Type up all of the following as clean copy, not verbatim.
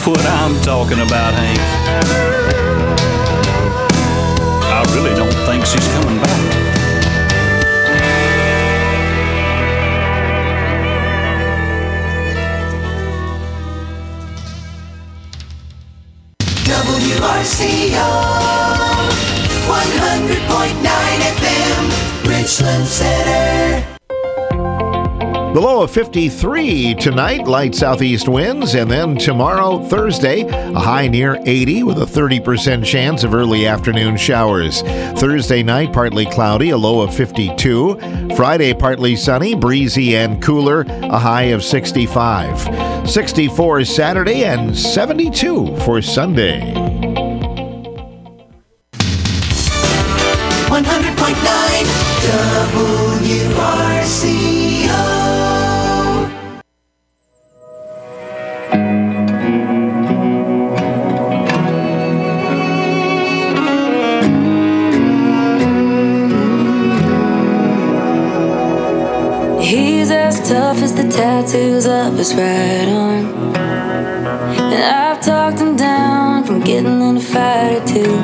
That's what I'm talking about, Hank. I really don't think she's coming back. WRCO 100.9 FM, Richland Center. The low of 53 tonight, light southeast winds, and then tomorrow, Thursday, a high near 80 with a 30% chance of early afternoon showers. Thursday night, partly cloudy, a low of 52. Friday, partly sunny, breezy and cooler, a high of 65. 64 Saturday and 72 for Sunday. 100.9 WRCO. He's as tough as the tattoos up his right arm, and I've talked him down from getting in a fight or two.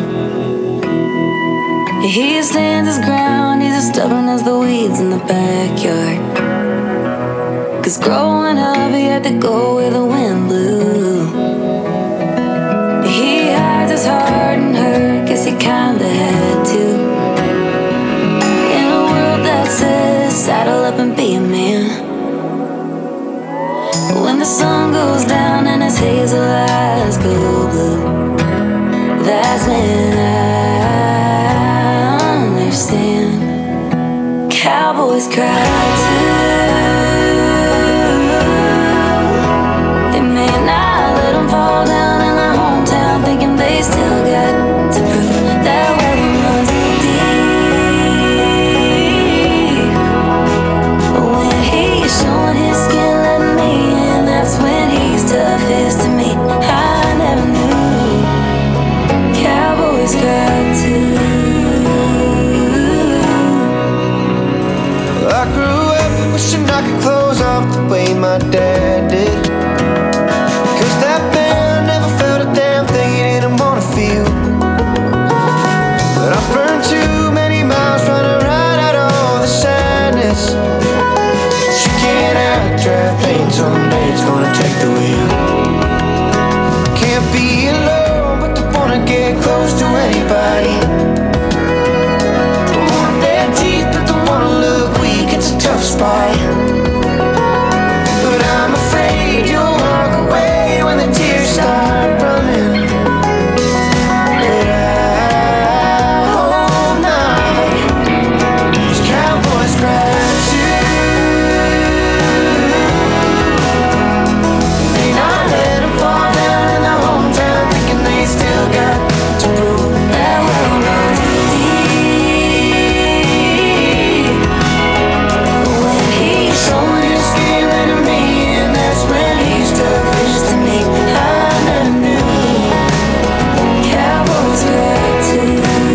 He stands his ground, he's as stubborn as the weeds in the backyard. 'Cause growing up he had to go where the wind blew. He hides his heart and hurt, guess he kinda had to. In a world that says saddle up and be a man, when the sun goes down and his hazel eyes go blue, that's when I understand. Cowboys cry too. They may not let them fall down in their hometown, thinking they still got to prove that well runs deep. But when he's showing his skin, letting me in, that's when he's toughest to me. I never knew cowboys cry too. I grew up wishing I could close off the way my dad did, 'cause that band never felt a damn thing he didn't wanna feel. But I burned too many miles trying to ride out all the sadness. You can't out-drive pain, someday it's gonna take the wheel. Can't be alone, but don't wanna get close to anybody. Don't want their teeth, but don't wanna look weak, it's a tough spot. But I'm afraid you'll walk away when the tears start running. But I hope not, 'cause cowboys cry too. They not let them fall down in their hometown, thinking they still got to prove that well runs deep. When he's showing his skin, letting me in, that's when he's toughest to me. I never knew cowboys cry too.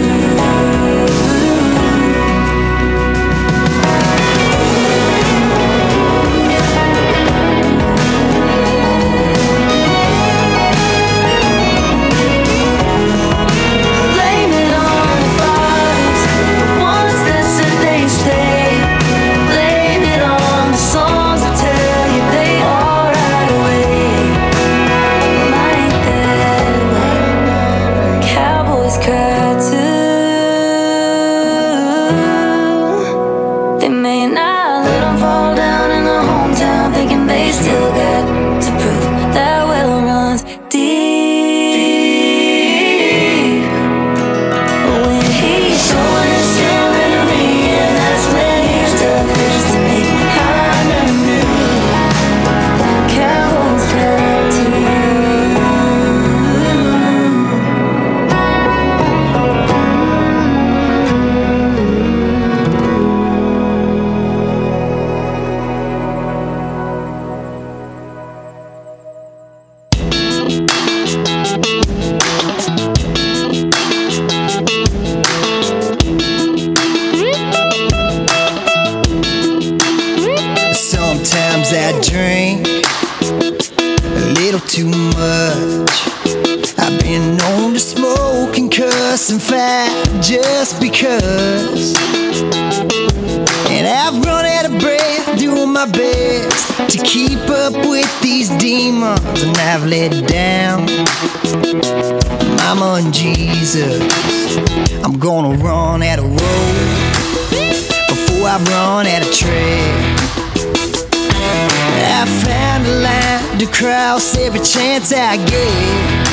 Blame it on the fathers, the ones that said they stay. Blame it on the songs that tell you they all right away. Well, I ain't that way. Cowboys cry too. They may not let them fall down in their hometown, thinking they still got to prove that well runs deep. But when he's showing his skin, letting me in, that's when he's toughest to me. I never knew cowboys cry too. Sometimes I drink a little too much, fight just because. And I've run out of breath doing my best to keep up with these demons, and I've let down Mama and Jesus. I'm gonna run out of road before I run out of track. I found a line to cross every chance I get.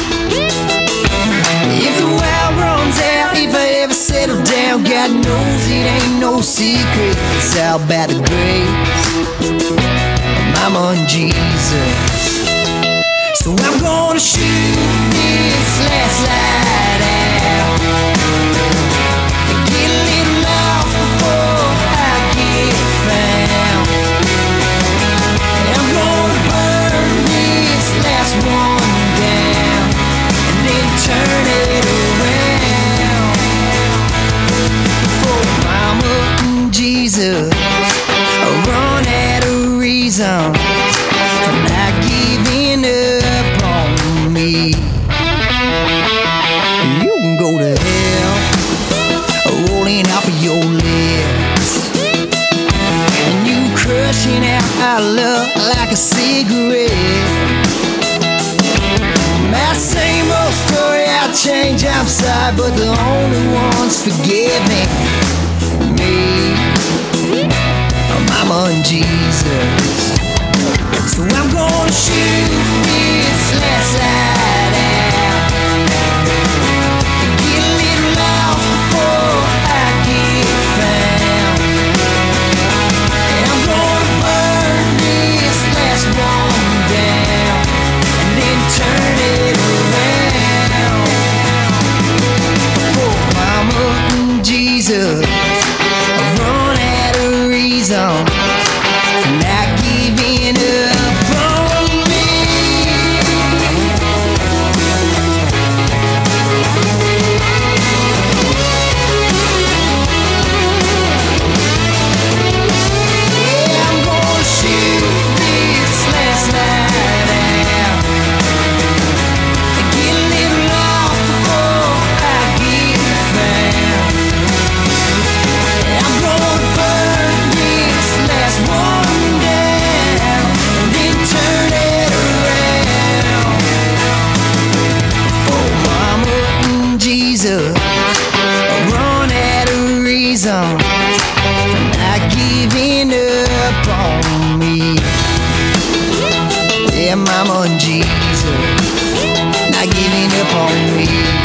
If the wild runs out, if I ever settle down, God knows it ain't no secret. It's all about the grace of Mama and Jesus. So I'm gonna shoot this last light out and get a little lost before I get found. And I'm gonna burn this last one down and then turn it around. For Mama and Jesus, I run out of reason for not giving up on me. You can go to hell, rolling off of your lips, and you crushing out our love like a cigarette. My same old story, I'll change, I'm sorry, but the only ones forgiving me are Mama and Jesus. So I'm gonna shoot this last light out and get a little lost before I get found. And I'm gonna burn this last one down and then turn it around. For Mama and Jesus, I run out of reason for not giving up on me. Yeah, I'm gonna shoot this last night out and get a little lost before I get found. And I'm gonna burn this last one down and then turn it around. For Mama and Jesus, I run out of reason for not giving up on me. Yeah, Mama and Jesus, not giving up on me.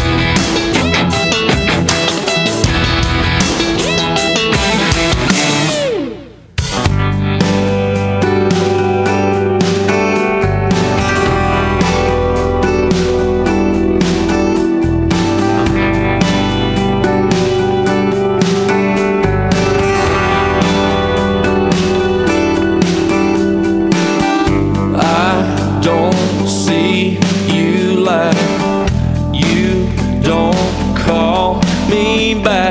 I don't see you laugh. You don't call me back,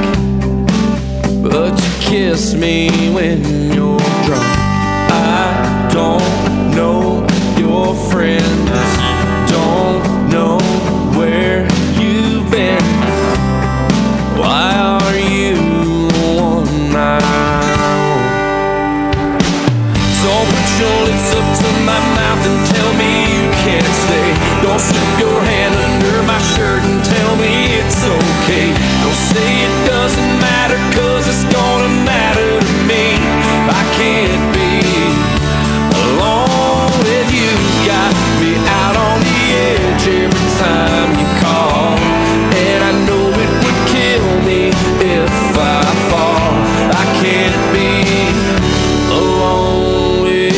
but you kiss me when you're drunk. I don't know your friends, don't know where you've been. Why are you the one I want? So put your lips up to my mouth and tell me you can't stay. Don't slip your hand under my shirt and tell me it's okay. Don't say it doesn't matter, 'cause it's gonna matter to me. I can't be alone with you. Got me out on the edge every time you call, and I know it would kill me if I fall. I can't be alone with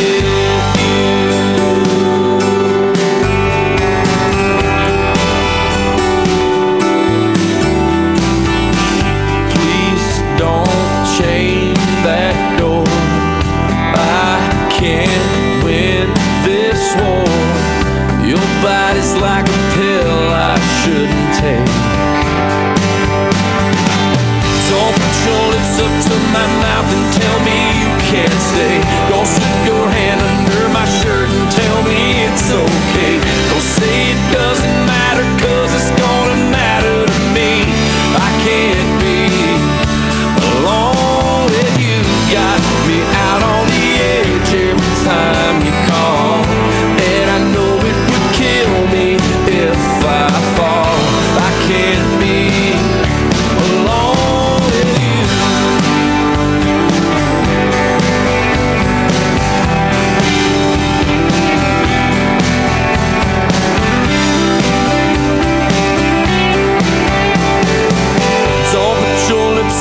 you.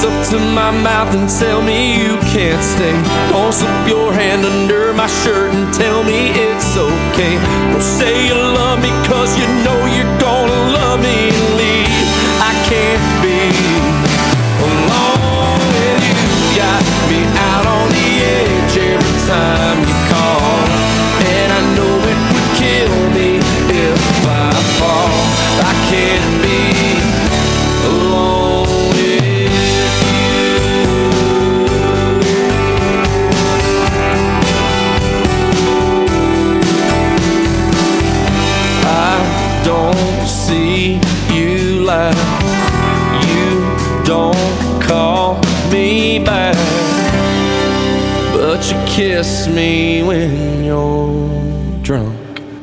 up to my mouth and tell me you can't stay. Don't slip your hand under my shirt and tell me it's okay. Don't say you love me, cause you know you're gonna love me and leave. I can't be alone with you. Got me out on the edge every time you call, and I know it would kill me if I fall. I can't be alone with you. I don't see you laugh, you don't call me back, but you kiss me when you're drunk.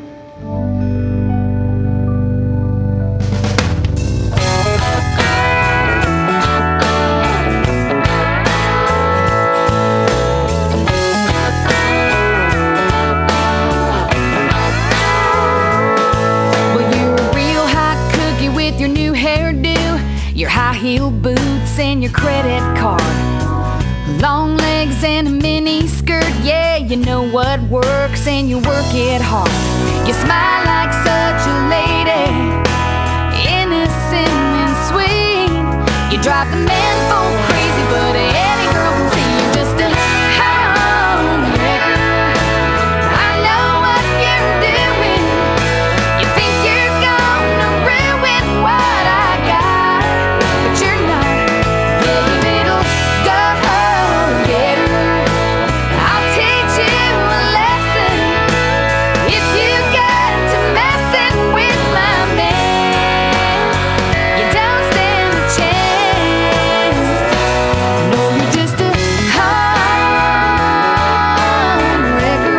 Your high-heel boots and your credit card, long legs and a mini skirt. Yeah, you know what works and you work it hard. You smile like such a lady, innocent and sweet. You drive the man folk crazy, but any girl can see you're just a homewrecker. I know what you're doing. You think you're gonna ruin what I got, but you're not. Yeah, you little go-getter. I'll teach you a lesson if you get to messing with my man. You don't stand a chance. No, you're just a homewrecker.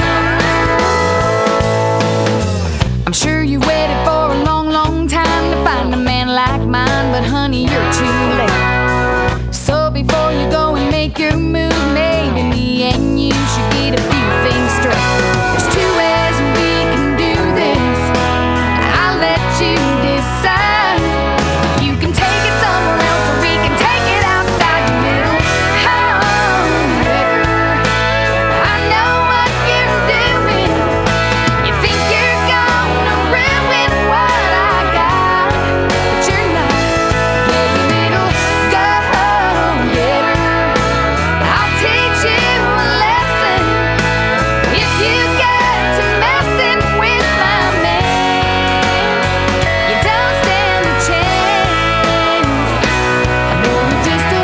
I'm sure you waited for a long, long time to find a man like mine, but honey, you're too late. So before you go and make your move, maybe me and you should get a few things straight. There's two ways we can do this. I'll let you decide. You can take it somewhere else, or we can take it outside. You little homewrecker. I know what you're doing. You think you're gonna ruin what I got, but you're not. Yeah, you little go-getter. I'll teach you a lesson if you get to messing with my man. You don't stand a chance. No, you're just a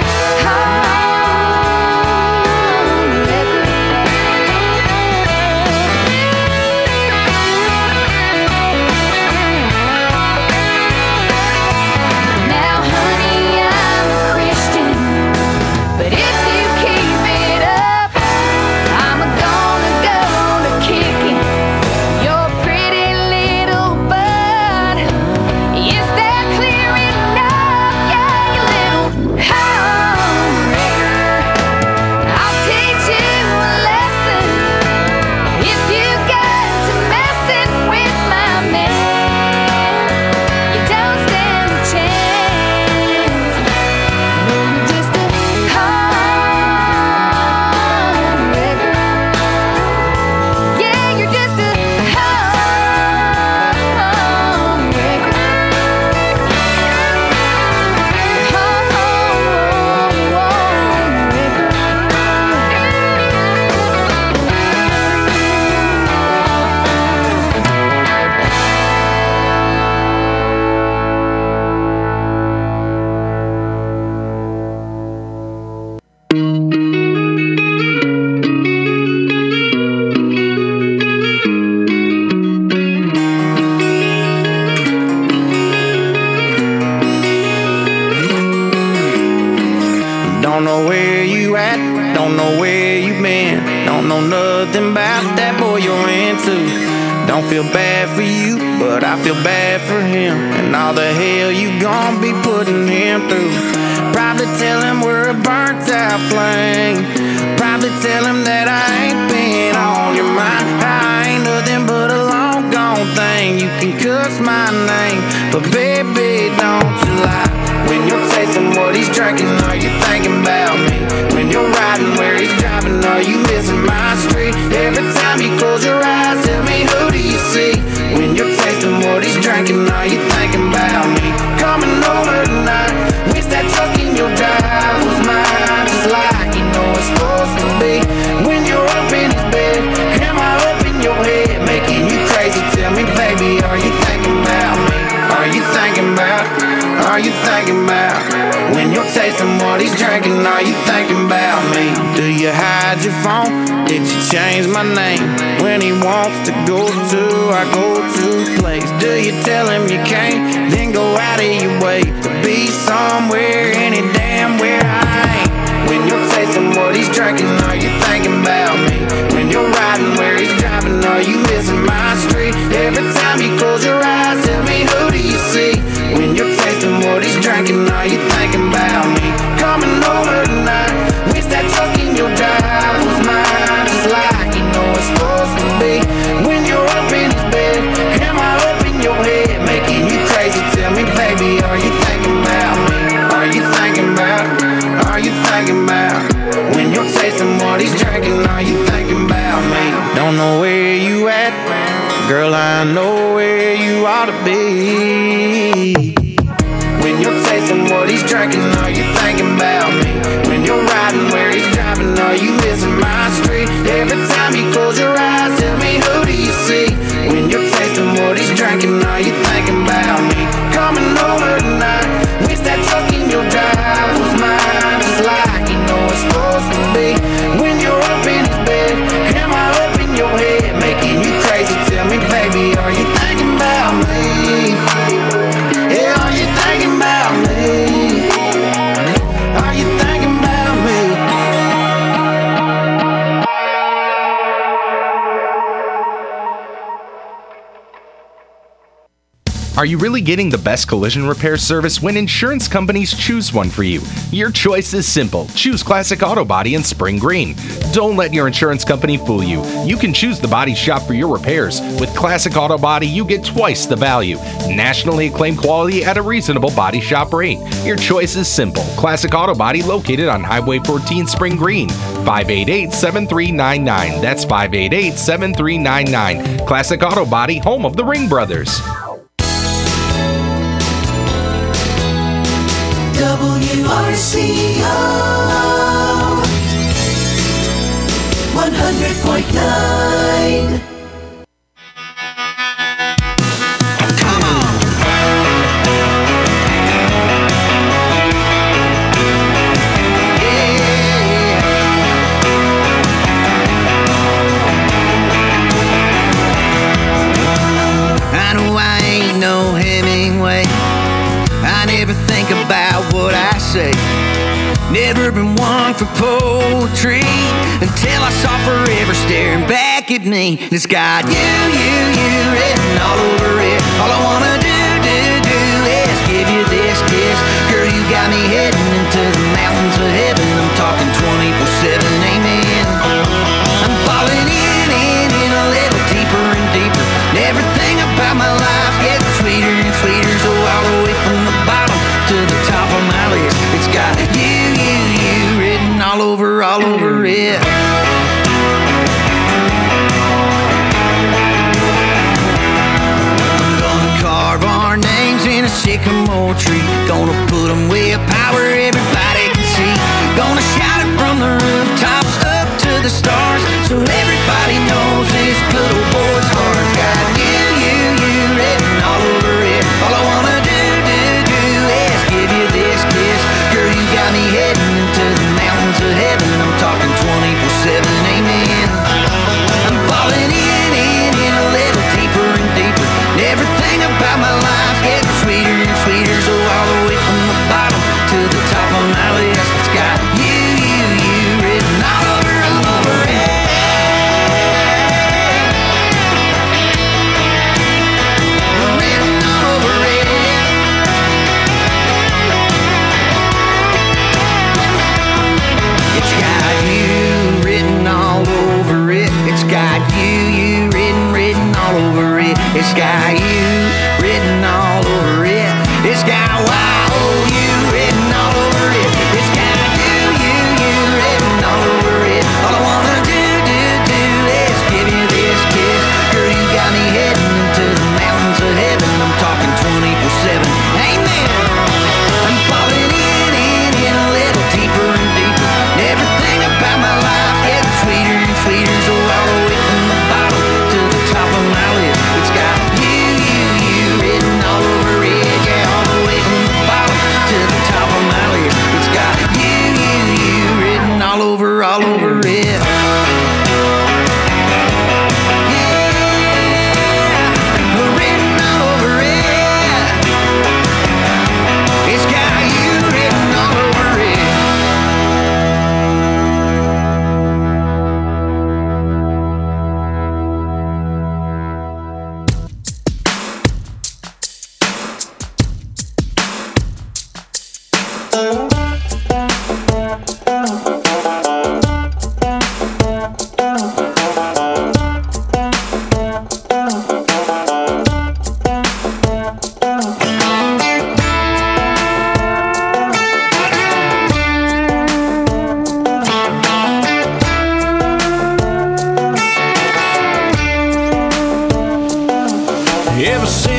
Now, honey, I'm a Christian, but if you keep it up, I'm gonna go to kicking your pretty little butt. Is that clear enough? Yeah, you little homewrecker. I'll teach you a lesson if you get to messing with my man. You don't stand a chance. No, you're just a homewrecker. Yeah, you're just a Don't know where you at, don't know where you been. Don't know nothing about that boy you're into. Don't feel bad for you, but I feel bad for him, and all the hell you gon' be putting him through. Probably tell him we're a burnt out flame. Probably tell him that I ain't been on your mind. I ain't nothing but a long gone thing. You can cuss my name, but baby, don't you lie when you're tasting tasting what he's drinking, are you thinking about me? When you're riding where he's driving, are you missing my street? Every time you close your eyes, tell me who do you see? When you're tasting what he's drinking, are you thinking about me? Coming over tonight, wish that truck in your drive was mine, just like you know it's supposed to be. When you're up in his bed, am I up in your head, making you crazy? Tell me, baby, are you thinking about me? Are you thinking about? Are you thinking about? When you're tasting what he's drinking, are you thinking about me? Do you hide your phone? Did you change my name? When he wants to go to our go-to place, do you tell him you can't? Then go out of your way to be somewhere, any damn where I ain't. When you're tasting what he's drinking, are you thinking about me? When you're riding where he's driving, are you missing my street? Every time you close your eyes, tell me who do you see? When you're tasting what he's drinking, are you thinking about me? Coming over tonight, wish that truck in your drive was mine, just like you know it's supposed to be. When you're up in his bed, am I up in your head, making you crazy? Tell me, baby, are you thinking about me? Are you thinking about? Are you thinking about? When you're tasting what he's drinking, are you thinking about me? Don't know where you at, girl, I know where you ought to be. When you're tasting what he's drinking, are you thinking about me? When you're riding where he's driving, are you missing my street? Every time you close your eyes, tell me who do you see? When you're tasting what he's drinking, are you thinking about me? Coming over tonight, wish that truck in your drive was mine, just like you know it's supposed to be. When you're up in his bed, am I up in your head, making you crazy? Tell me, baby, are you thinking about me? Yeah, are you thinking about me? Are you thinking about me? Are you really getting the best collision repair service when insurance companies choose one for you? Your choice is simple. Choose Classic Auto Body in Spring Green. Don't let your insurance company fool you. You can choose the body shop for your repairs. With Classic Auto Body, you get twice the value. Nationally acclaimed quality at a reasonable body shop rate. Your choice is simple. Classic Auto Body located on Highway 14 Spring Green. 588-7399. That's 588-7399. Classic Auto Body, home of the Ring Brothers. WRCO 100.9. I know I ain't no Hemingway. I never think about what I say. Never been one for poetry until I saw Forever staring back at me. It's got you written all over it. All I wanna do is give you this kiss. Girl, you got me heading into the mountains of heaven. I'm talking 24/7, amen. I'm falling in a little deeper and deeper. And everything about my life gets sweeter and sweeter. So all the way from the bottom to the top of my list, it's got you written all over it. I'm gonna carve our names in a sycamore tree. Gonna put them way up high where everybody can see. Gonna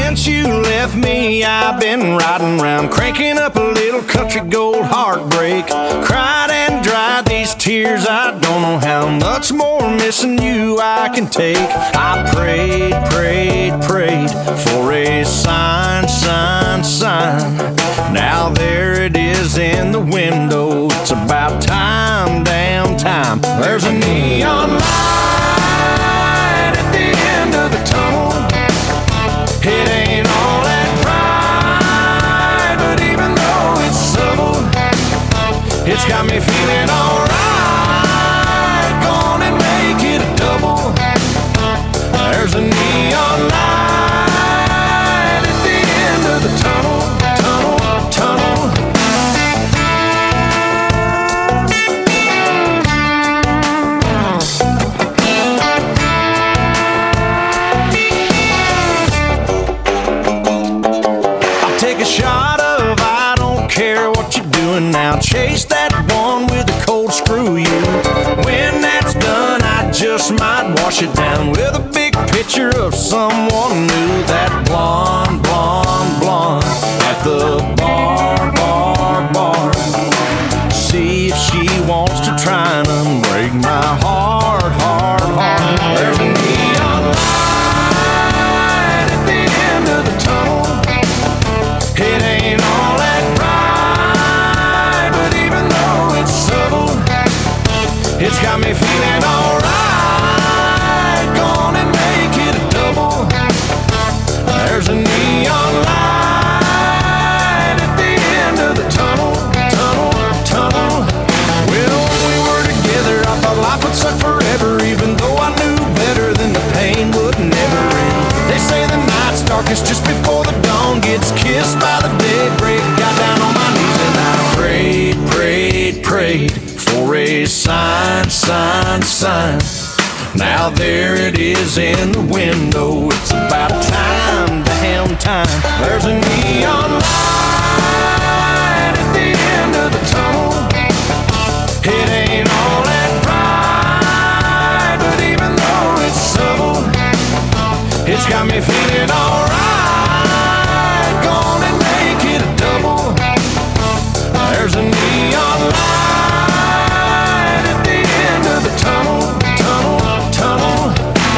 Since you left me, I've been riding around, cranking up a little country gold heartbreak. Cried and dried these tears, I don't know how much more missing you I can take. I prayed, prayed, prayed for a sign, sign, sign. Now there it is in the window. It's about time, damn time. There's a neon light at the end of the tunnel. It ain't all that bright, but even though it's subtle, it's got me feeling alright. Go on and make it a double. There's a neon light at the end of the tunnel, tunnel, tunnel. Take a shot of I don't care what you're doing now. Chase that one with a cold screw you. When that's done, I just might wash it down with a big picture of someone new. That blonde, blonde, blonde at the bar, bar, bar. See if she wants to try and unbreak my heart, heart, heart. There's a neon light at the end of the tunnel. It ain't all that bright, but even though it's subtle, it's got me feeling alright. Go on and make it a double. There's a neon light at the end of the tunnel, tunnel, tunnel. Well, when we were together, I thought life would suck forever, even though I knew better than the pain would never end. They say the night's darkest just before the dawn gets kissed by the daybreak. Got down on my knees and I prayed, prayed, prayed for a sign, sign, sign. Now there it is in the window. It's about time, damn time. There's a neon light at the end of the tunnel. It ain't all that bright, but even though it's subtle, it's got me feeling alright. Go on and make it a double. There's a neon light at the end of the tunnel, tunnel, tunnel.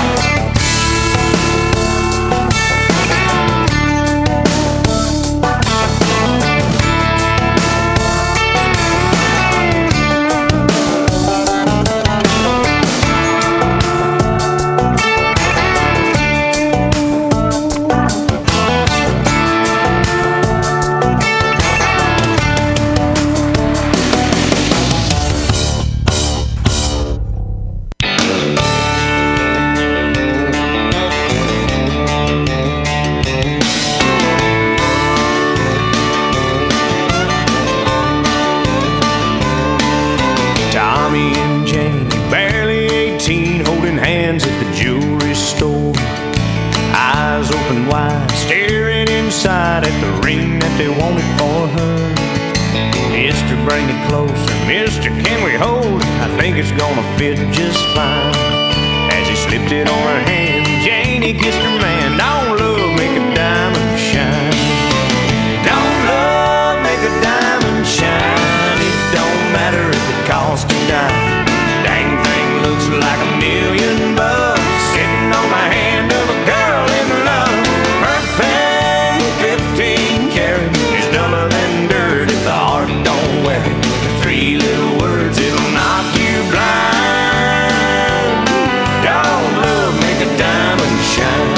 Tommy and Janie, barely 18, holding hands at the jewelry store. Eyes open wide, staring inside at the ring that they wanted for her. Mister, bring it closer. Mister, can we hold it? I think it's gonna fit just fine. As he slipped it on her hand, Janie kissed her man. Don't love make a diamond shine. Don't love make a diamond shine. It don't matter if it costs a dime. Dang thing looks like $1,000,000 sitting on the hand of a girl in love. Her pen, 15 karat, is dumber than dirt if the heart don't wear it. The 3 little words, it'll knock you blind. Don't love make a diamond shine.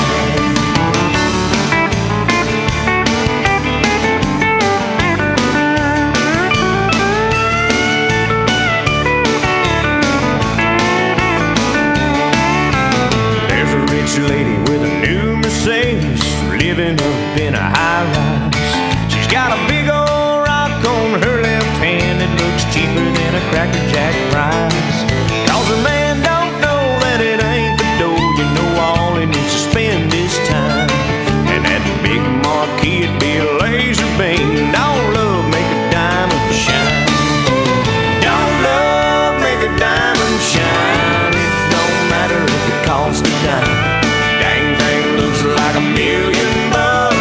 Lady with a new Mercedes, living up in a high-rise. She's got a big old rock on her left hand that looks cheaper than a Cracker Jack prize. 'Cause a man don't know that it ain't the dough. You know all he needs to spend his time. And that big marquee would be a laser beam. Don't love make a diamond shine. Don't love make a diamond shine. It don't matter if it costs a dime. Like $1,000,000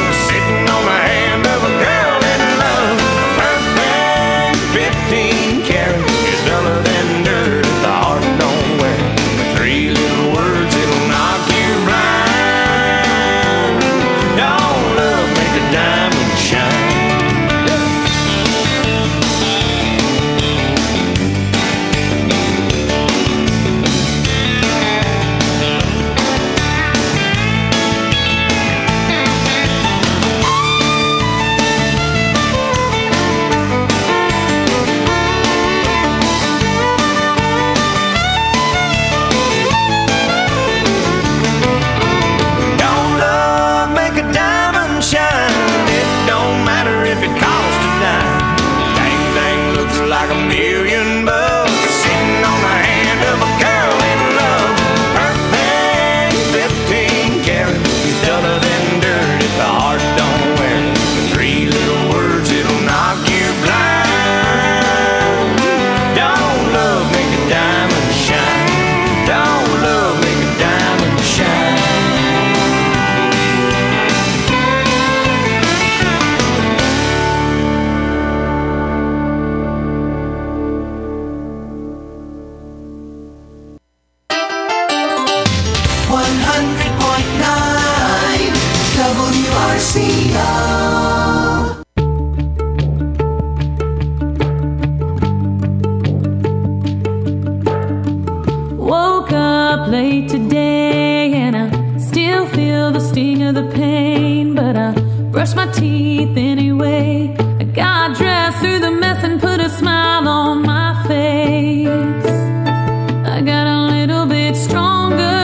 late today, and I still feel the sting of the pain, but I brush my teeth anyway. I got dressed through the mess and put a smile on my face. I got a little bit stronger,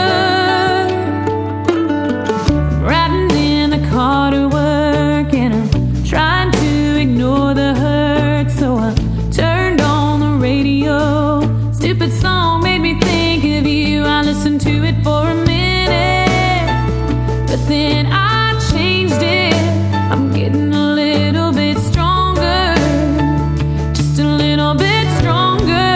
riding in the car to work, and I'm trying to ignore the hurt, so I turned on the radio. Stupid song made me think of you. I listened to it for a minute, but then I changed it. I'm getting a little bit stronger, just a little bit stronger.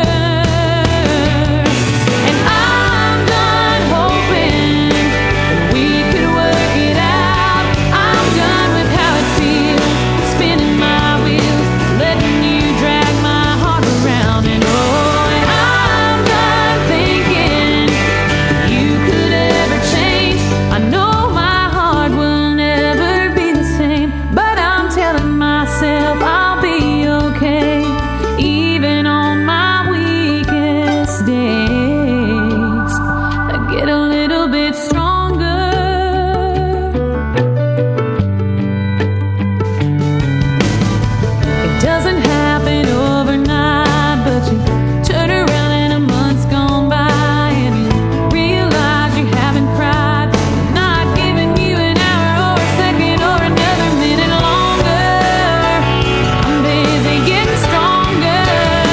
And I'm done hoping that we could work it out. I'm done with how it feels, spinning my wheels, letting you drag my heart around. And oh, and I'm done thinking you could ever change. I know my heart will never be the same, but I'm telling myself I'll be okay, even on my weakest days. I get a little bit stronger. It doesn't happen overnight, but you turn around and a month's gone by, and you realize you haven't cried. I'm not giving you an hour or a second or another minute longer. I'm busy getting stronger,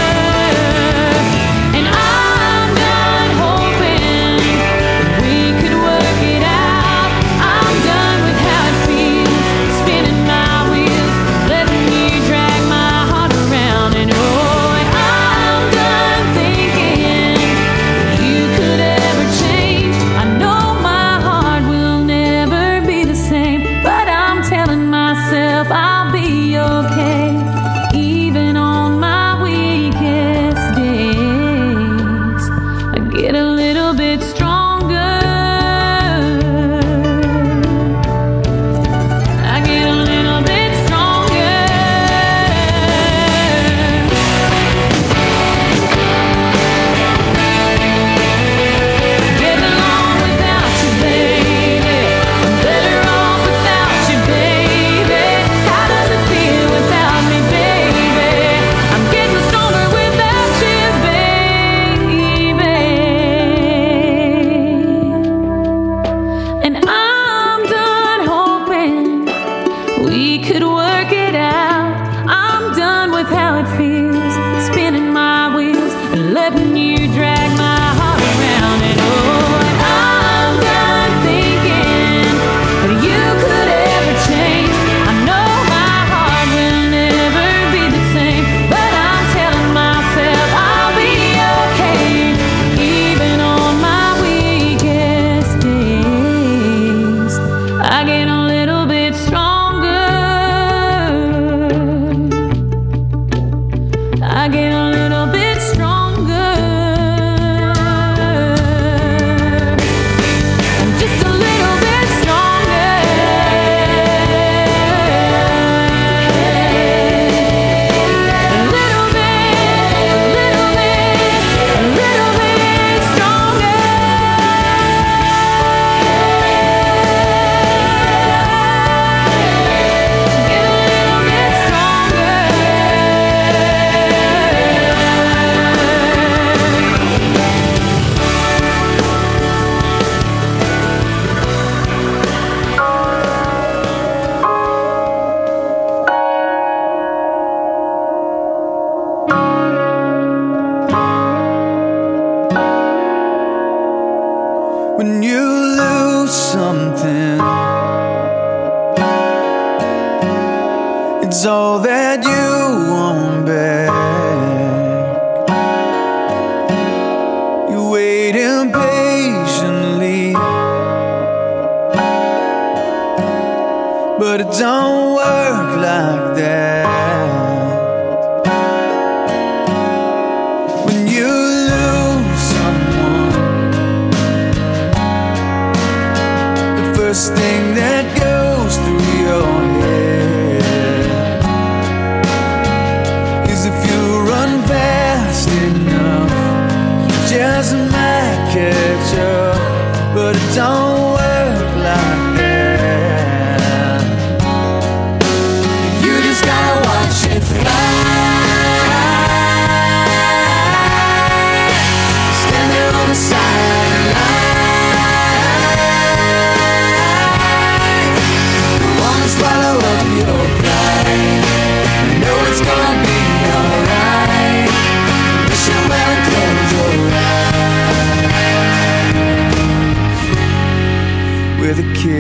and I'm done hoping that we could work it out. I'm done with how it feels, spinning my wheels, letting you drag my heart around. And oh, and I'm done thinking you could ever change. I know my heart will never be the same, but I'm telling myself I'll be okay, even on my weakest days. I get a little bit stronger. I get a little bit stronger. Get along without you, baby. I'm better off without you, baby. How does it feel without me, baby? I'm getting stronger without you, baby. And I'm done hoping we could work it out. I'm done with how it feels, spinning my wheels and letting you drag my heart around. And oh, and I'm done thinking that you could ever change. I know my heart will never be the same, but I'm telling myself I'll be okay, even on my weakest days. I get a little bit stronger. I get a little bit stronger. Just a little bit stronger. A little bit stronger. Get a little bit stronger. When you lose something, it's all that you want back. You wait impatiently, but it don't work like that. When you lose someone, the first thing that goes through your head is if you run fast enough, you just might catch up.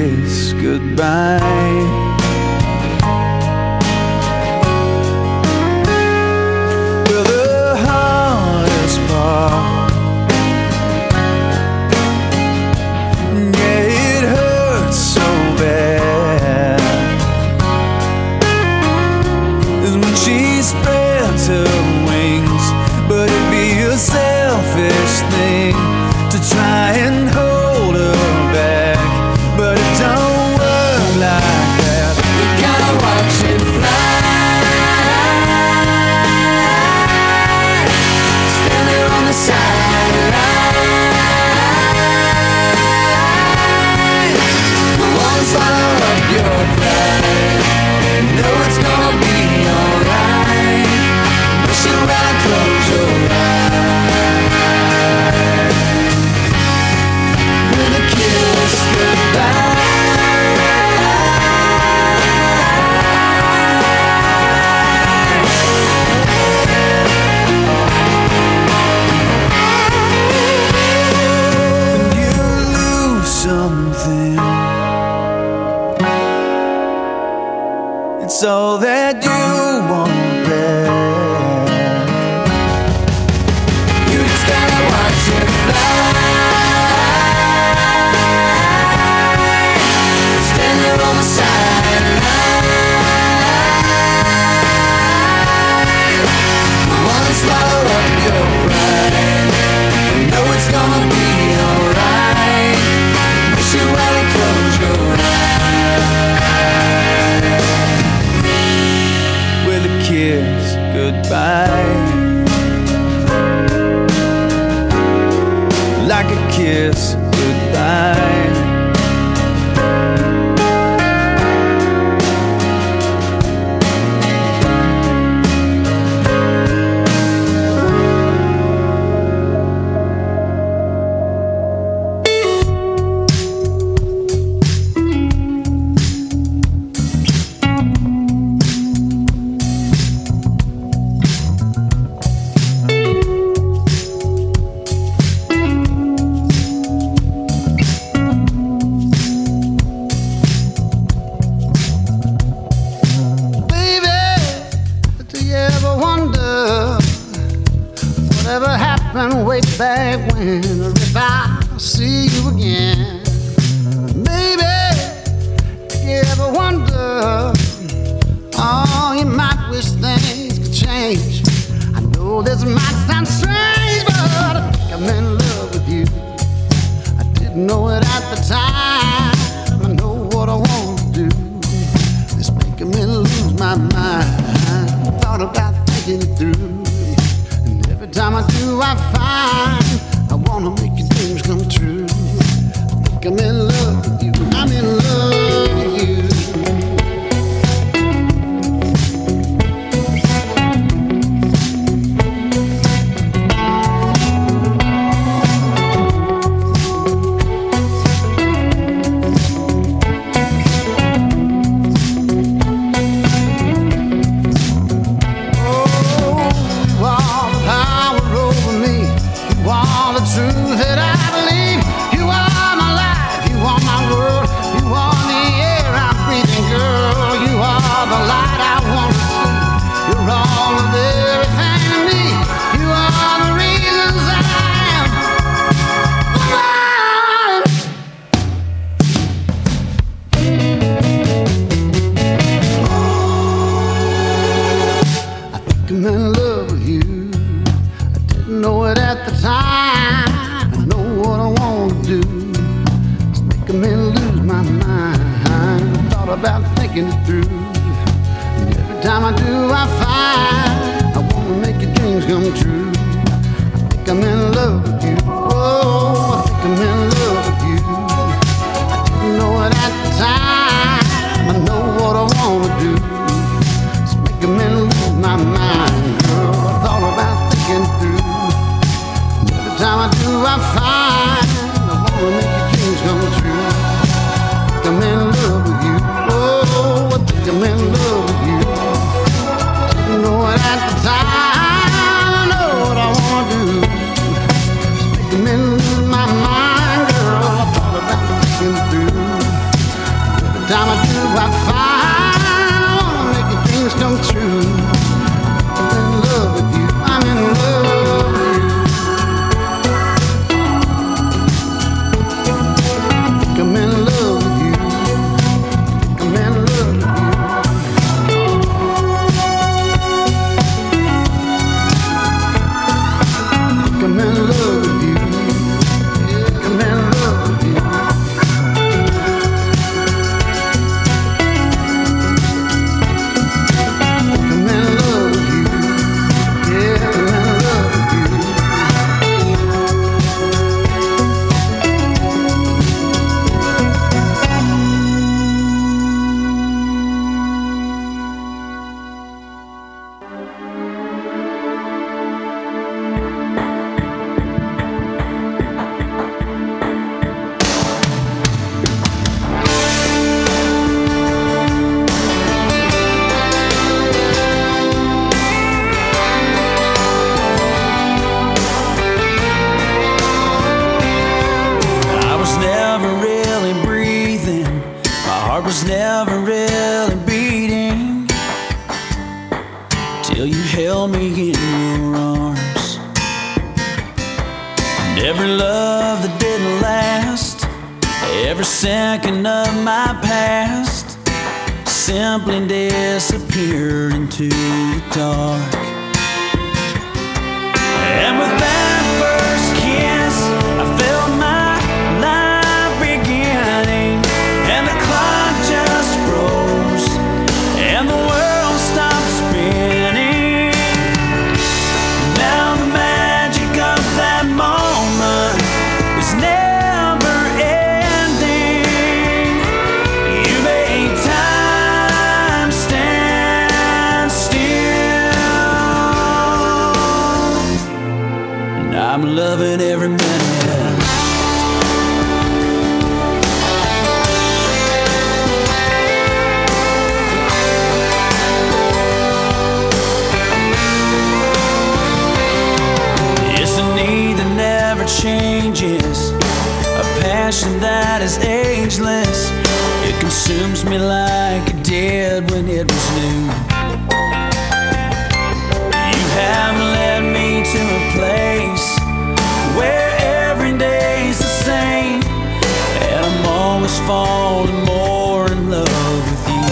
kiss goodbye. Try and hold her back, but it don't work like that. You gotta watch it fly, stand there on the sideline. Won't swallow up your pride, know it's gonna be alright. Push it right, close your eyes. It's all that you want back. You just gotta watch it fly, stand there on the sideline. Wanna swallow up your pride, you know it's gonna be alright. Wish you well and close your eyes. With a kiss goodbye, like a kiss goodbye. Way back when, or if I see you again, baby, if you ever wonder, oh, you might wish things could change. I know this might sound strange, but I think I'm in love with you. I didn't know it at the time. I know what I want to do. It's making me lose my mind. I thought about thinking it through. Every time I do, I find I wanna make your dreams come true. I think I'm in love with you. I'm in love with you. Truth that I believe, you are my life, you are my world, you are the air I'm breathing, girl. You are the light I want to see. You're all of everything to me. You are the reasons I am alive. I think I'm in love with you. I didn't know it at the time. About thinking it through, and every time I do, I find I wanna make your dreams come true. I think I'm in love with you. Oh, I think I'm in love with you. I didn't know it at the time. I know what I wanna do. It's making me lose my mind, girl. I thought about thinking it through, and every time I do, I find I wanna make your dreams come true. I think I'm in love with you. Oh, I think I'm in love with you. Didn't know it at the time. I know what I wanna do. It's making me lose my mind, girl. I thought about thinking through. come and love with you. Yeah, come and love with you. Come and love with you. Yeah, come and love with you. I was never really breathing. My heart was never really beating till you held me in your arms. And every love that didn't last, every second of my past simply disappeared into the dark. And with that first kiss, I felt my life beginning, and the clock just froze, and the world stopped spinning. Now the magic of that moment is never ending. You made time stand still, and I'm loving every minute. It's a need that never changes, a passion that is ageless. It consumes me like it did when it was new. You have led me to a place where every day's the same, and I'm always falling more in love with you.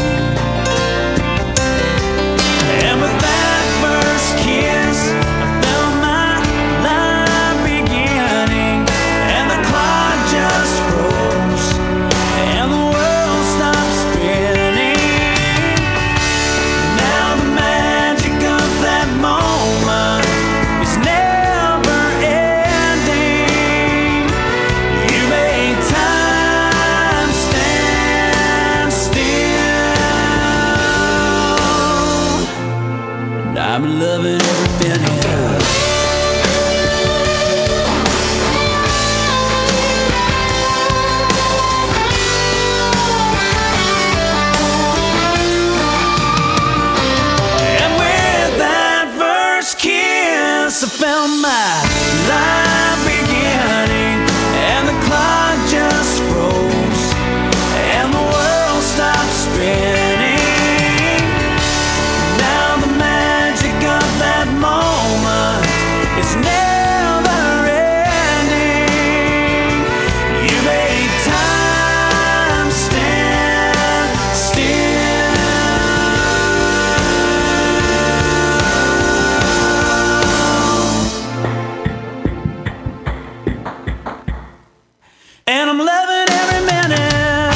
And with that first kiss, I felt my life beginning, and the clock just froze, and the world stopped spinning. Now the magic of that moment is never ending. You made time stand still, and I'm loving every minute. And with that first kiss, I felt my life beginning, and the clock just froze, and the world stopped spinning. Now the magic of that moment is never ending. You made time stand still, and I'm loving every minute.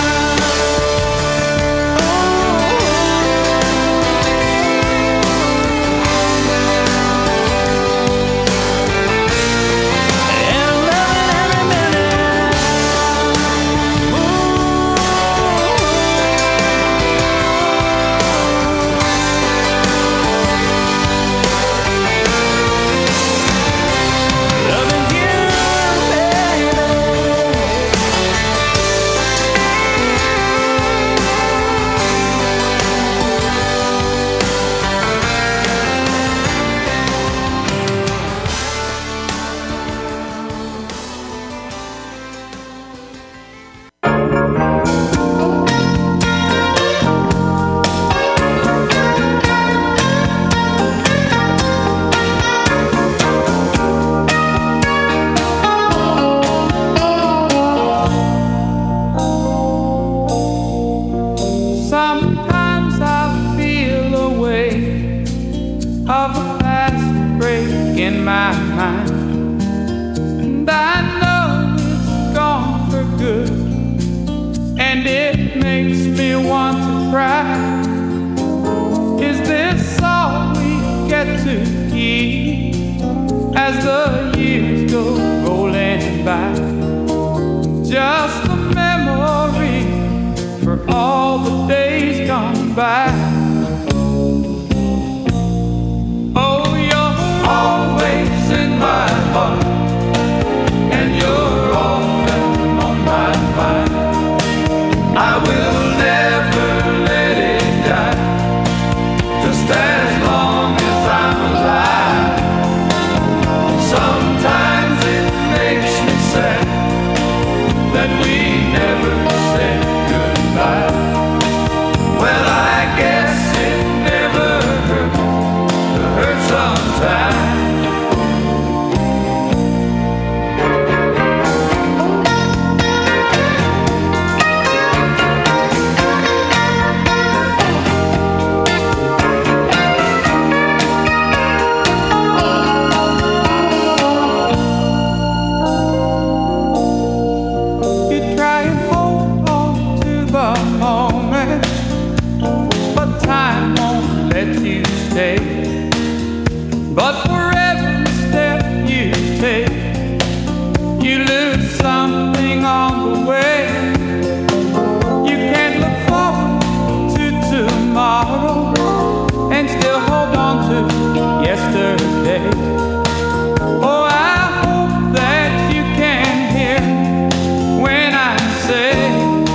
And I'm loving every minute. Loving you, baby. Sometimes I feel a weight of a fast break in my mind. and I know it's gone for good, and it makes me want to cry. Is this all we get to keep as the years go rolling by? Just a memory for all the days gone by. Oh, you're always in my heart, and you're often on my mind. I will never let it die, just as long as I'm alive. Sometimes it makes me sad that we never said goodbye. Well, I guess it never hurt to hurt sometimes. You try and hold on to the moment, but time won't let you stay. But for every step you take, you lose something on the way. You can't look forward to tomorrow and still hold on to yesterday. Oh, I hope that you can hear me when I say,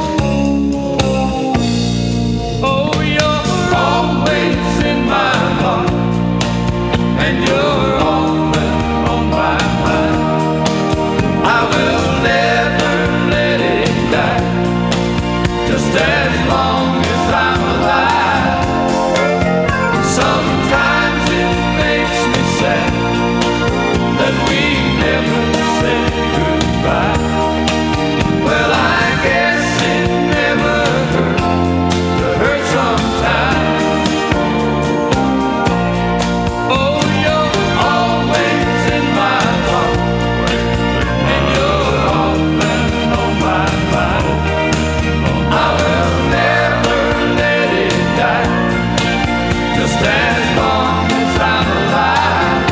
oh, you're always in my heart, and you're often on my mind. I will never let it die, just as long as I'm alive. Sometimes it makes me sad that we never said goodbye. Well, I guess it never hurt to hurt sometimes. Oh, you're always in my heart, and you're often on my mind. I will never let it die, just as long as I'm alive.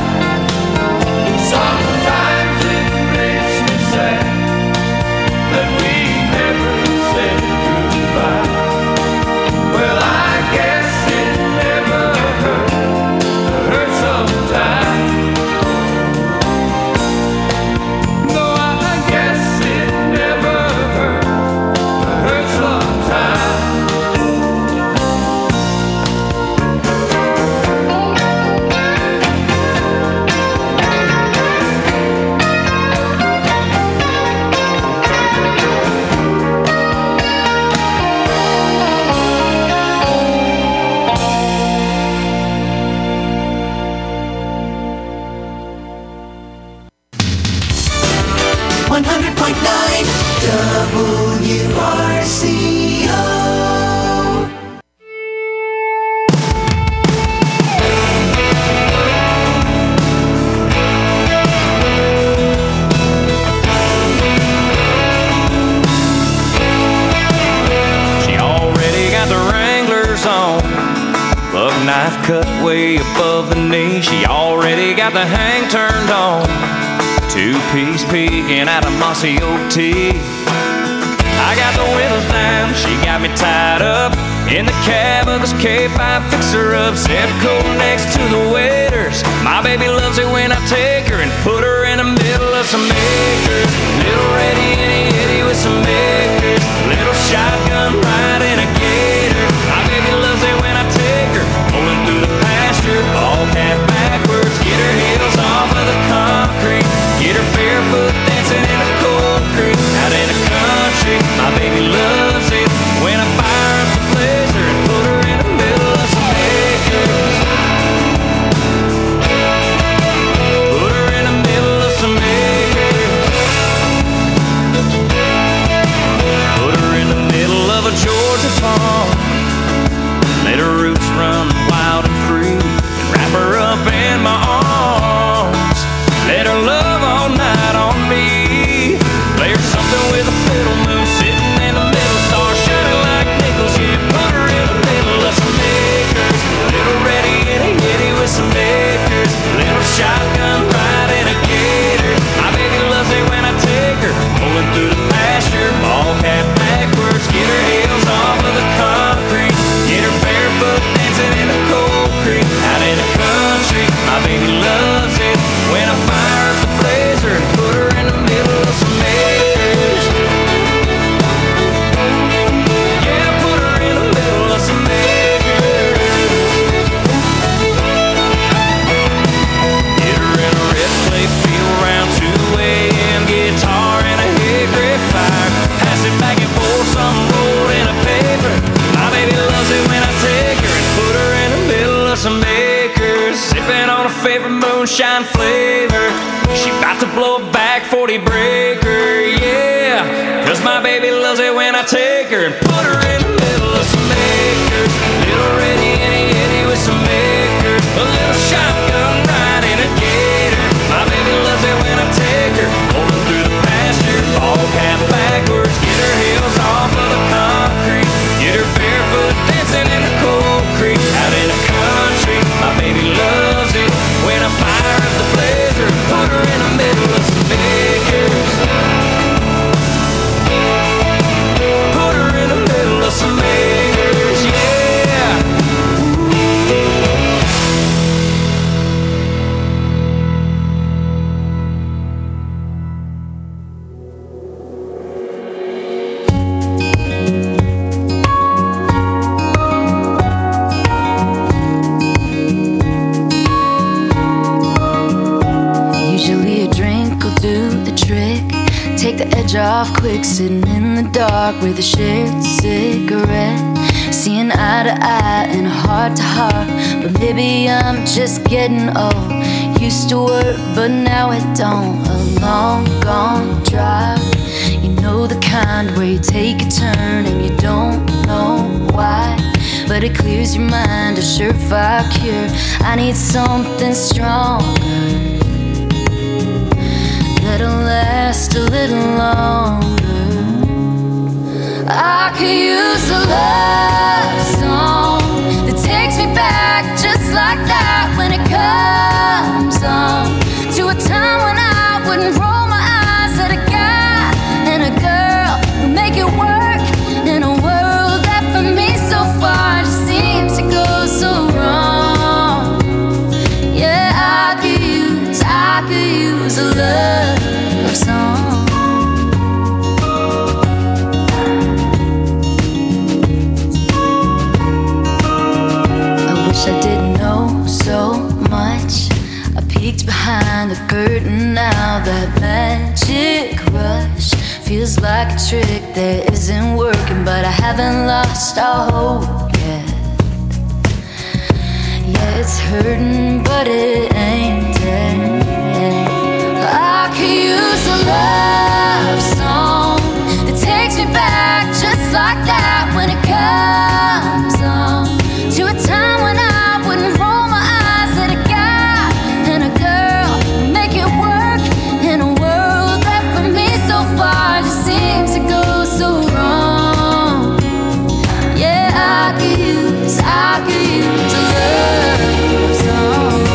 Sometimes it makes me sad that we never said goodbye. Well, I guess it never hurt to hurt sometimes. No, I guess it never hurt to hurt sometimes. WRCO. She already got the Wranglers on, bug knife cut way above the knee. She already got the hang turned on, two-piece peeking out of mossy oak tea. I got the windows down, she got me tied up in the cab of this K5 fixer-up. Set coat next to the waiters. My baby loves it when I take her and put her in the middle of some acres. Little Reddy and Eddie with some acres. Little shotgun riding a gator. My baby loves it when I take her pulling through the pasture, all half backwards. Get her heels off of the concrete, get her barefoot dancing in the cold creek. Out in the country, my baby loves it when I fire up the blazer and put her in the middle of some acres. Put her in I take her and put her in the middle of some acres. Little ready Eddie with some acres. A little shotgun ride in a gator. My baby loves it when I take her rolling through the pasture, ball cap backwards. Get her heels off of the concrete. Get her barefoot dancing in the cold creek. Out in the country, my baby loves it when I fire up the blazer, put her in the middle of some acres. Put her in the middle of some acres, yeah. Usually a drink will do the trick. Take the edge off quick, sitting in the dark with a shared cigarette. Seeing eye to eye and heart to heart. But maybe I'm just getting old. Used to work, but now it don't. A long gone drive. You know the kind where you take a turn and you don't know why. But it clears your mind, a surefire cure. I need something stronger that'll last a little longer. I could use a love song that takes me back just like that when it comes on to a time when I wouldn't roll my eyes at a guy and a girl who make it work in a world that for me so far just seems to go so wrong. Yeah, I could use a love song. I wish I didn't know so much. I peeked behind the curtain now. That magic rush feels like a trick that isn't working, but I haven't lost all hope yet. Yeah, it's hurting, but it ain't dead. I could use a love song that takes me back just like that when it comes on to a time when I wouldn't roll my eyes at a guy and a girl who make it work in a world that for me so far just seems to go so wrong. Yeah, I could use a love song.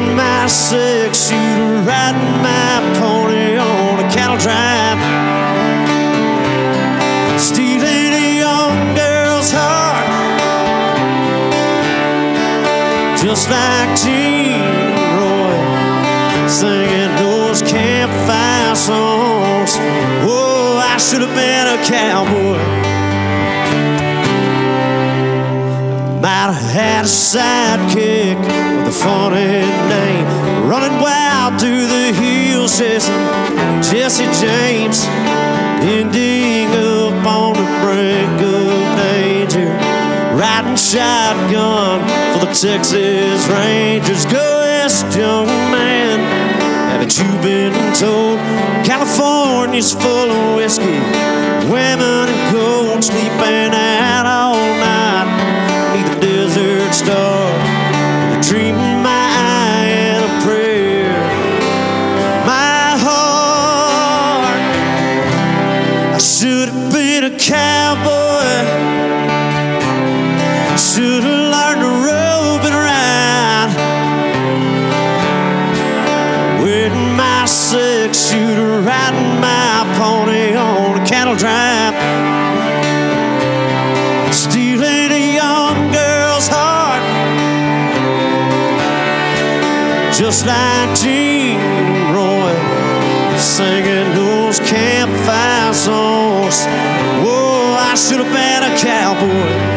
Six shooter riding my pony on a cattle drive. just like Gene and Roy, singing those campfire songs. Oh, I should have been a cowboy. Might have had a sidekick with a funny name, running wild through the hills, chasing Jesse James, ending up on the brink of danger, riding shotgun for the Texas Rangers. Go west, young man, haven't you been told California's full of whiskey, women and gold, sleeping out all night beneath the desert star, the dream in my eye and a prayer. My heart, I should have been a cowboy, should have learned to rope and ride, wearing my six-shooter, riding my pony on a cattle drive, stealing a young girl's heart, just like Gene and Roy, singing those campfire songs. Whoa, I should have been a cowboy.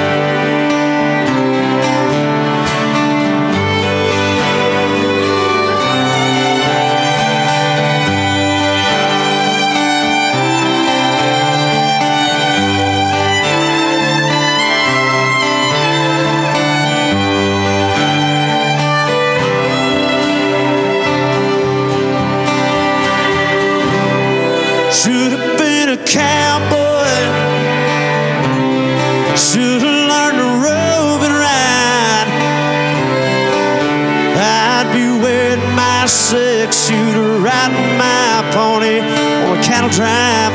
Should have been a cowboy, should have learned to rope and ride. I'd be wearing my six-shooter, riding my pony on a cattle drive,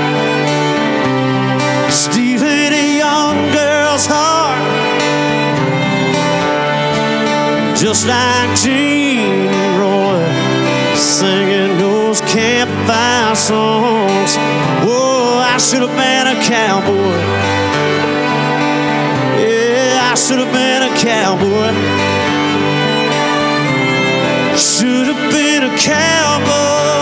stealing a young girl's heart, just like Gene and Roy, singing those campfire songs. Whoa, I should have been a cowboy. Yeah, I should have been a cowboy. Should have been a cowboy.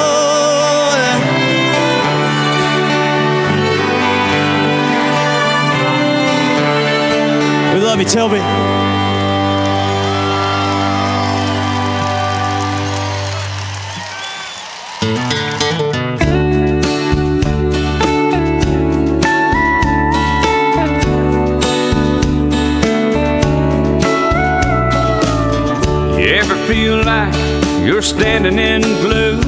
We love you, Toby. Feel like you're standing in glue,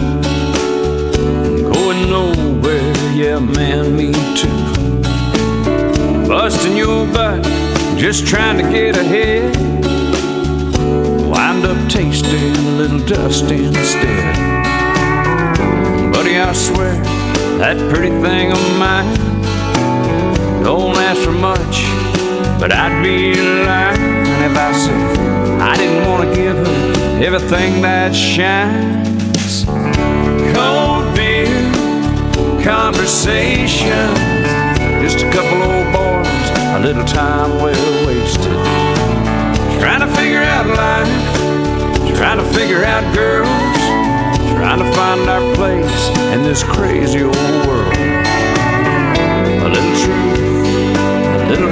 going nowhere, yeah man, me too. Busting your butt, just trying to get ahead, wind up tasting a little dust instead. Buddy, I swear, that pretty thing of mine don't ask for much, but I'd be lying if I said I didn't want to give her everything that shines. Cold beer, conversation, just a couple old boys, a little time well wasted, trying to figure out life, trying to figure out girls, trying to find our place in this crazy old world. A little truth, a little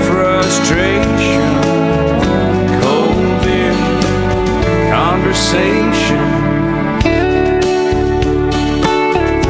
frustration, cold beer, conversation,